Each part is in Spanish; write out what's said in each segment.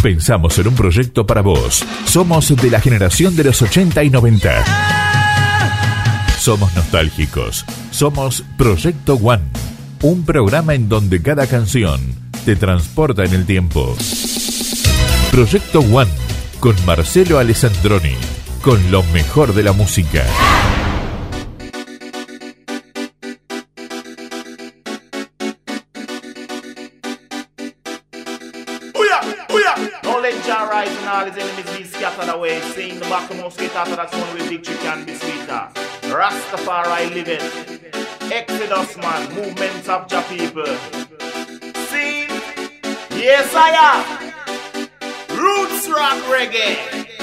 Pensamos en un proyecto para vos. Somos de la generación de los 80 y 90. Somos nostálgicos. Somos Proyecto One. Un programa en donde cada canción te transporta en el tiempo. Proyecto One con Marcelo Alessandroni. Con lo mejor de la música. Rise and all his enemies be scattered away. Seeing the back of most get after that's one way victory can be sweeter. Rastafari living. Exodus man, movement of the people. See? Yes I am. Roots rock reggae.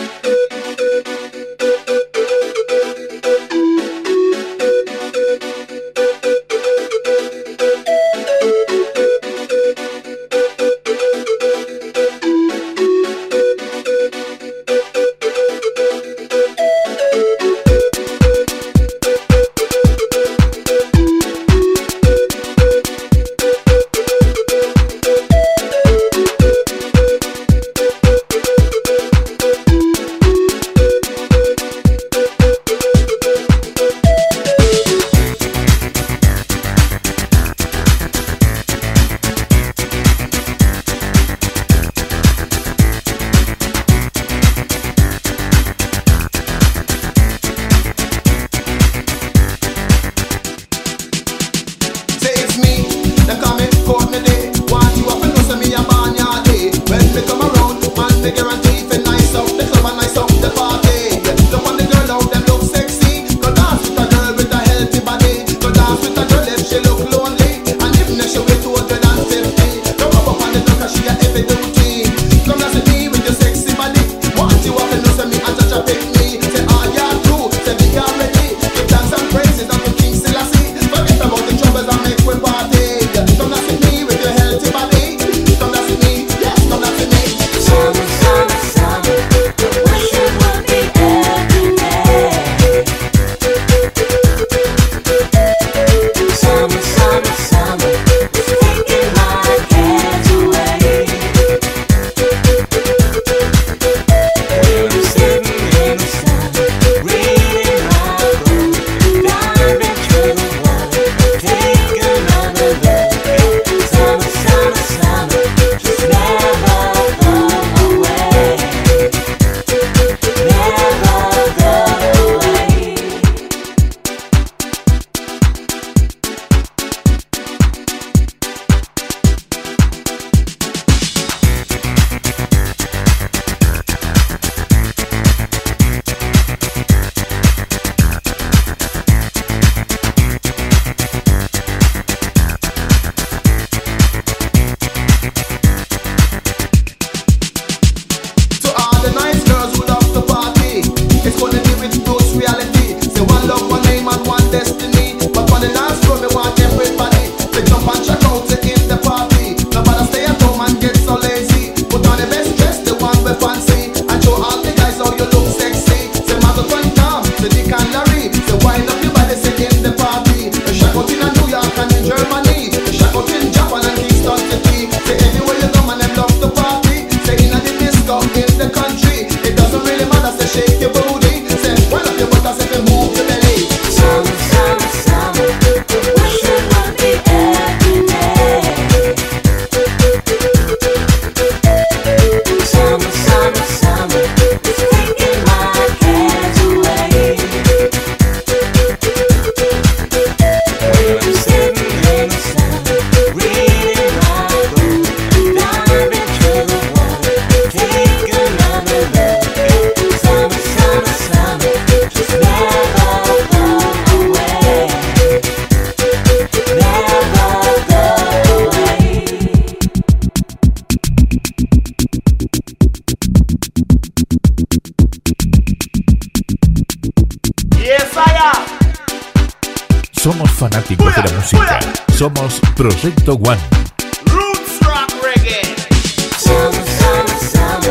Somos fanáticos de la música. Somos Proyecto One. Roots rock reggae. Summer, summer, summer.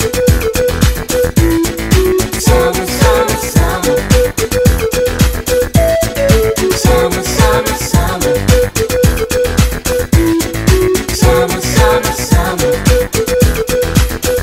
Summer, summer, summer. Summer, summer, summer. Summer, summer, summer.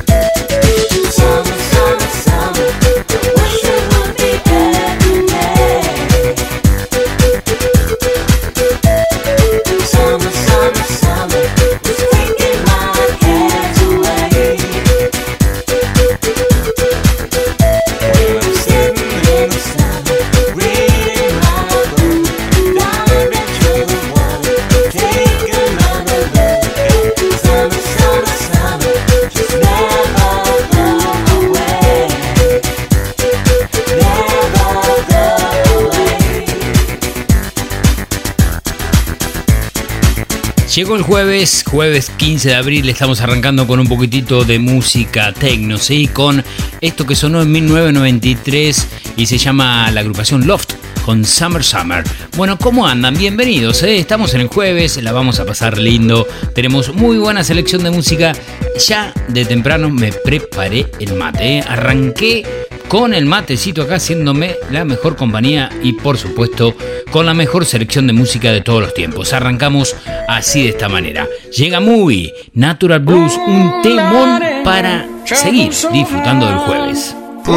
Llegó el jueves 15 de abril, estamos arrancando con un poquitito de música techno, ¿sí? Con esto que sonó en 1993 y se llama la agrupación Loft, con Summer Summer. Bueno, ¿cómo andan? Bienvenidos, ¿eh? Estamos en el jueves, la vamos a pasar lindo, tenemos muy buena selección de música. Ya de temprano me preparé el mate, ¿eh? Arranqué con el matecito acá, haciéndome la mejor compañía y por supuesto con la mejor selección de música de todos los tiempos. Arrancamos así, de esta manera. Llega Movie, Natural Blues, un temón para seguir disfrutando del jueves.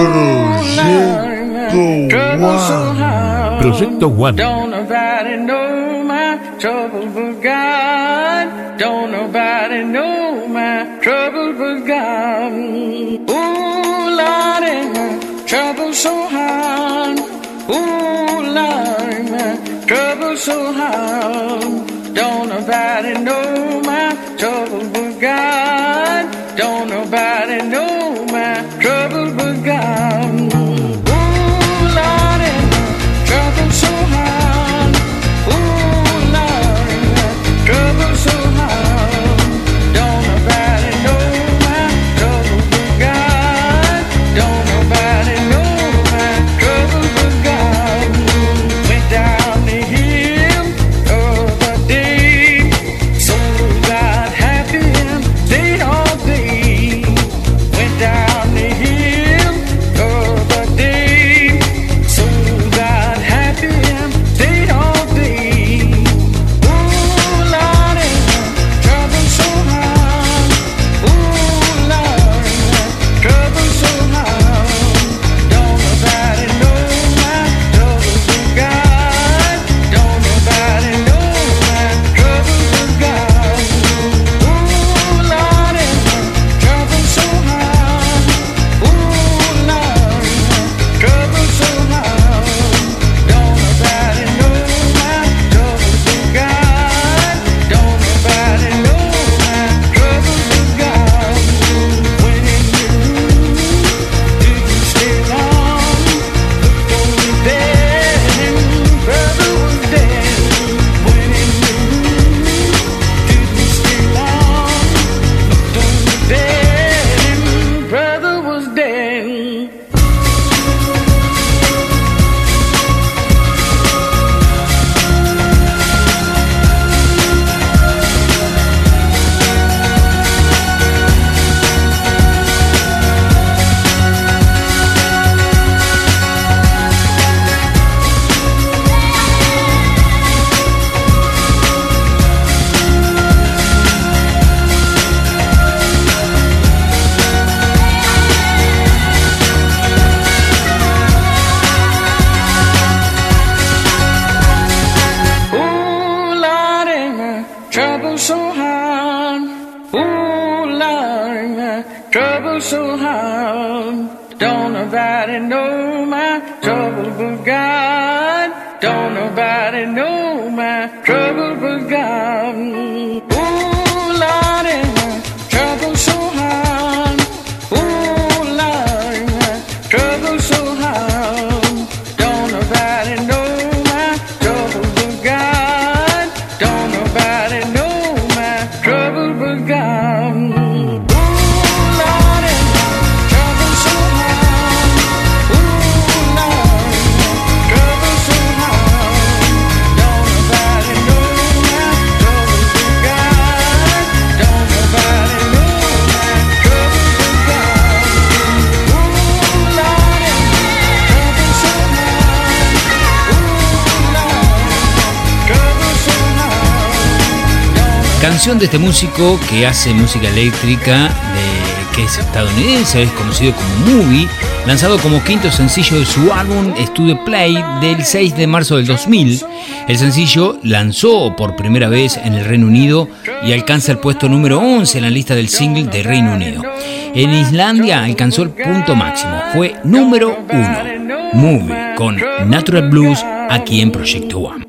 Proyecto One. Don't nobody know my trouble but God. Don't nobody know my trouble but God. Ooh, Lordy, my trouble so hard. Ooh, Lordy, my trouble so hard. Don't nobody know my trouble but God. Don't nobody know my trouble but God. Canción de este músico que hace música eléctrica, que es estadounidense, es conocido como Movie, lanzado como quinto sencillo de su álbum Studio Play del 6 de marzo del 2000. El sencillo lanzó por primera vez en el Reino Unido y alcanza el puesto número 11 en la lista del single de Reino Unido. En Islandia alcanzó el punto máximo, fue número 1. Movie con Natural Blues aquí en Proyecto One.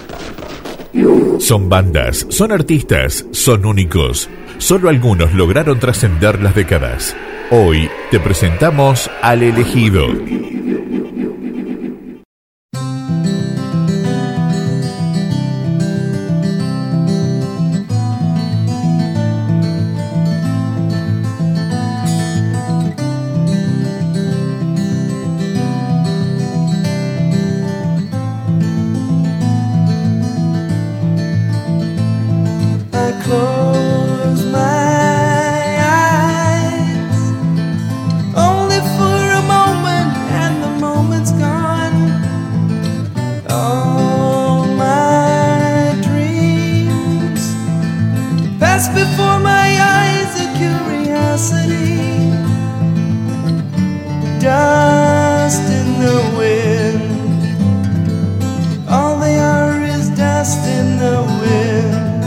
Son bandas, son artistas, son únicos. Solo algunos lograron trascender las décadas. Hoy te presentamos al elegido. curiosity, dust in the wind. All they are is dust in the wind.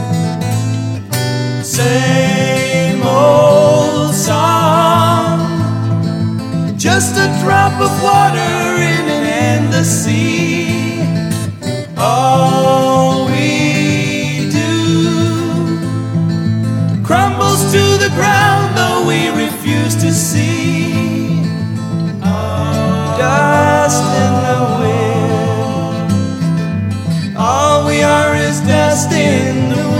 Same old song, just a drop of water in an endless sea. All we do crumbles to the ground, though we refuse to see. Dust in the wind. All we are is dust in the wind.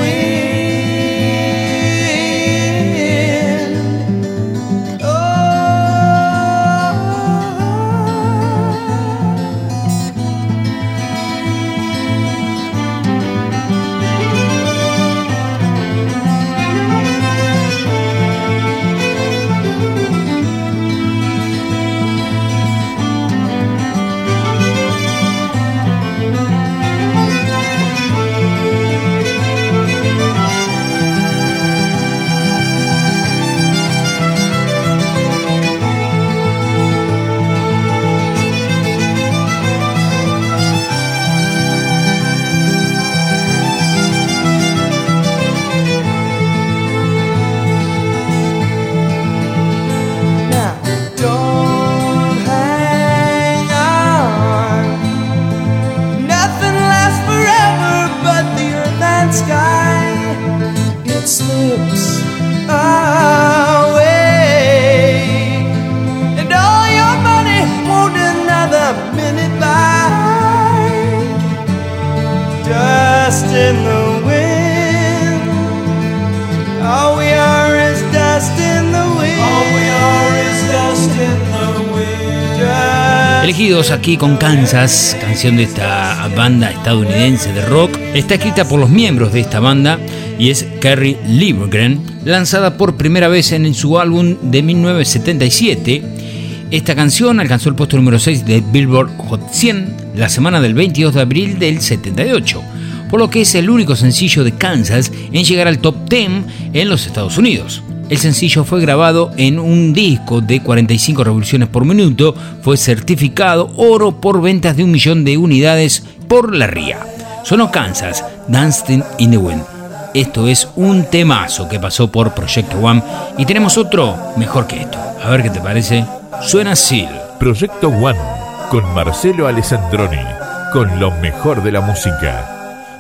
Elegidos aquí con Kansas, canción de esta banda estadounidense de rock. Está escrita por los miembros de esta banda y es Kerry Livgren, lanzada por primera vez en su álbum de 1977. Esta canción alcanzó el puesto número 6 de Billboard Hot 100 la semana del 22 de abril del 78, por lo que es el único sencillo de Kansas en llegar al top 10 en los Estados Unidos. El sencillo fue grabado en un disco de 45 revoluciones por minuto, fue certificado oro por ventas de 1 millón de unidades por la RIA. Sonó Kansas, Dancing in the Wind. Esto es un temazo que pasó por Proyecto One y tenemos otro mejor que esto. A ver qué te parece. Suena así. Proyecto One con Marcelo Alessandroni, con lo mejor de la música.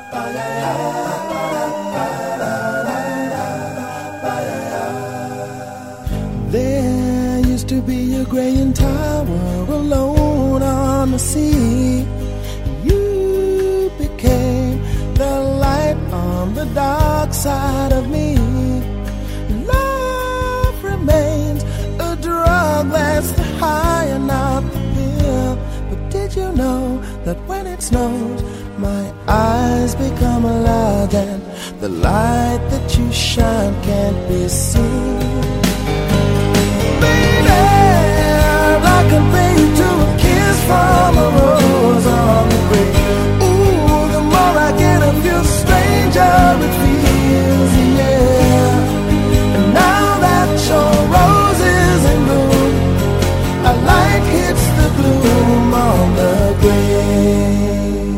Graying tower alone on the sea. You became the light on the dark side of me. Love remains a drug that's the high and not the pill. But did you know that when it snows, my eyes become a light and the light that you shine can't be seen? I compare you to a kiss from a rose on the grave. Ooh, the more I get of you, the stranger it feels, yeah. And now that your rose is in bloom, a light hits the gloom on the grave.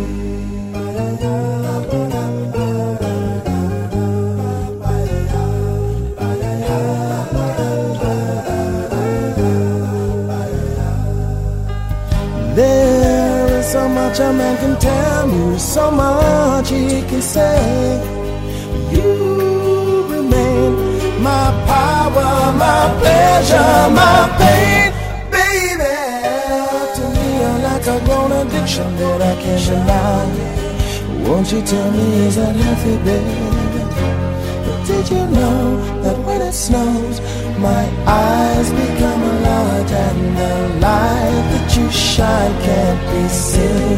So much a man can tell you, so much he can say. You remain my power, my pleasure, my pain, baby. To me you're like a grown addiction that I can't deny. Won't you tell me, is that healthy, baby? But did you know that when it snows, my eyes become a light and the light that you shine can't be seen?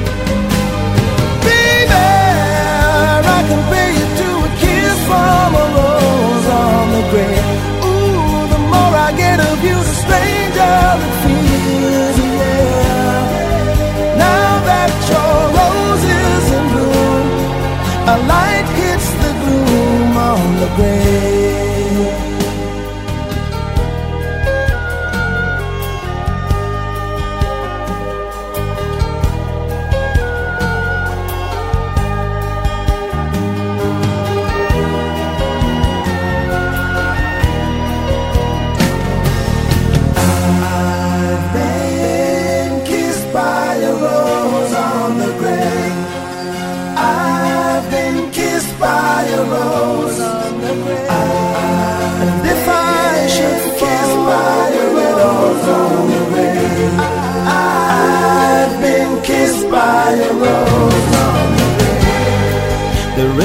Baby, I compare you to a kiss from a rose on the grave. Ooh, the more I get of you, the stranger it feels, yeah. Now that your rose is in bloom, a light hits the gloom on the grave.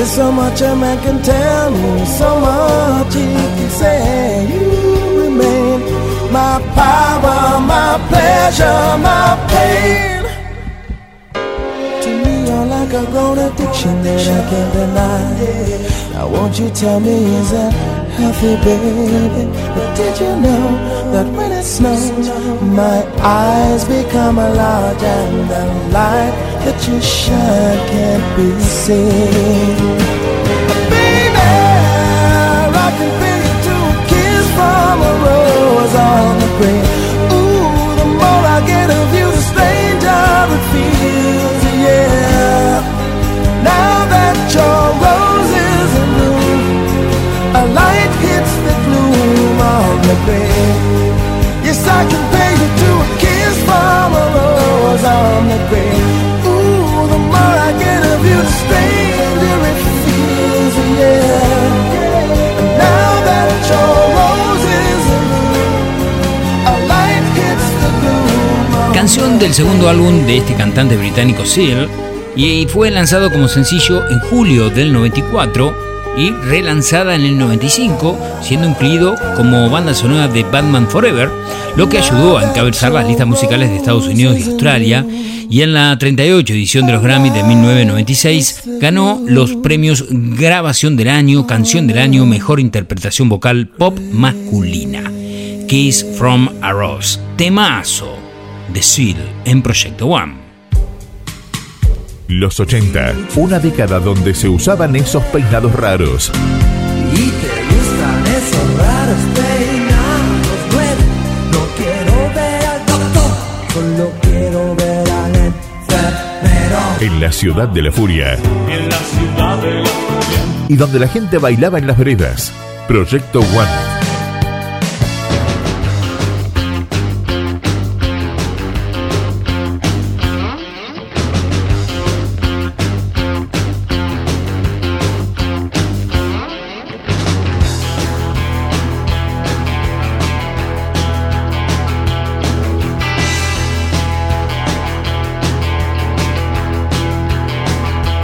There's so much a man can tell me, so much he can say. You remain my power, my pleasure, my pain. To me you're like a grown addiction that I can't deny. Now won't you tell me, is that healthy, baby? But did you know that when it snows, my eyes become large and the light that you shine can't be seen? Baby, I can feel you to a kiss from a rose on the grave. Ooh, the more I get of you, the stranger it feels, yeah. Now that your rose is in bloom, a light hits the gloom on the grave. Yes, I can pay you to a kiss from a rose on the grave. Ooh, the more I get of you, the stranger it feels, yeah. And now that your rose is in bloom, a light hits the gloom. Canción del segundo álbum de este cantante británico Seal, y fue lanzado como sencillo en julio del 94 y relanzada en el 95, siendo incluido como banda sonora de Batman Forever, lo que ayudó a encabezar las listas musicales de Estados Unidos y Australia, y en la 38 edición de los Grammy de 1996 ganó los premios Grabación del Año, Canción del Año, Mejor Interpretación Vocal Pop Masculina. Kiss from a Rose, temazo de Seal en Proyecto One. Los 80, una década donde se usaban esos peinados raros. Y te gustan esos raros peinados, güey. No quiero ver al doctor, solo quiero ver al enfermero. En la ciudad de la furia. En la ciudad de la furia. Y donde la gente bailaba en las veredas. Proyecto One.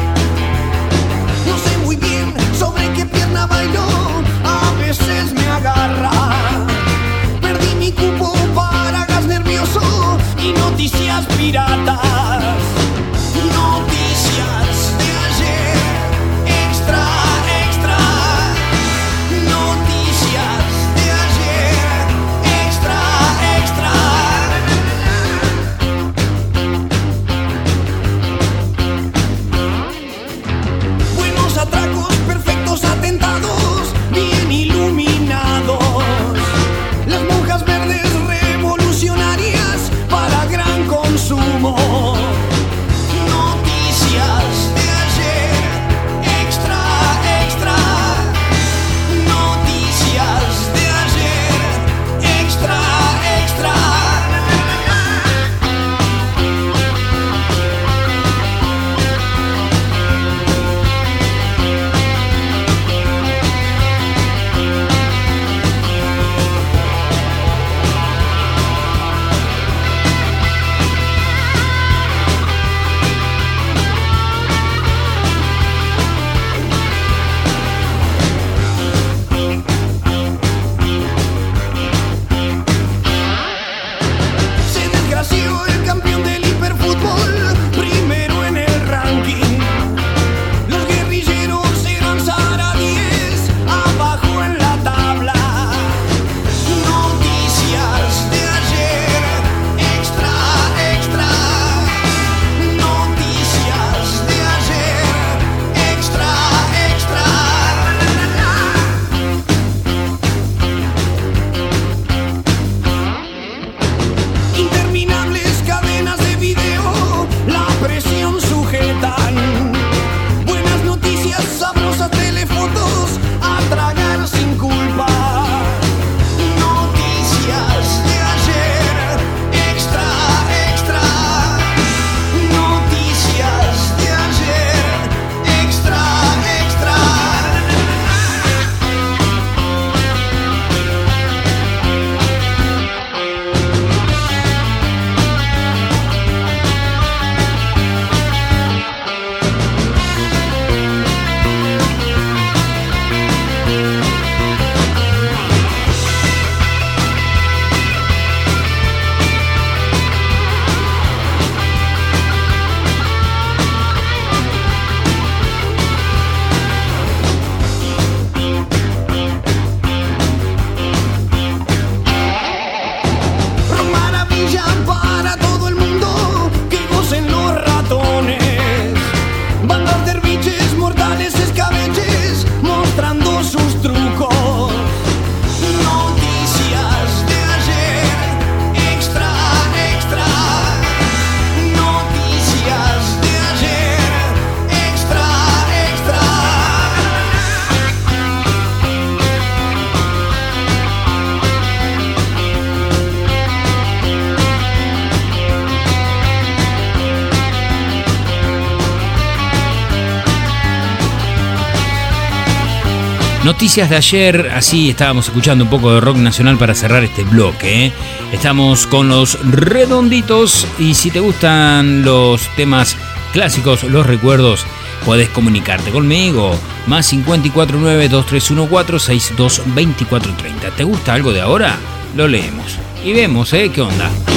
No sé muy bien sobre qué pierna bailó, a veces me agarra Noticias de ayer, así estábamos escuchando un poco de rock nacional para cerrar este bloque. Estamos con Los Redonditos y si te gustan los temas clásicos, los recuerdos, podés comunicarte conmigo. Más 549-2314-622430. ¿Te gusta algo de ahora? Lo leemos y vemos, ¿qué onda?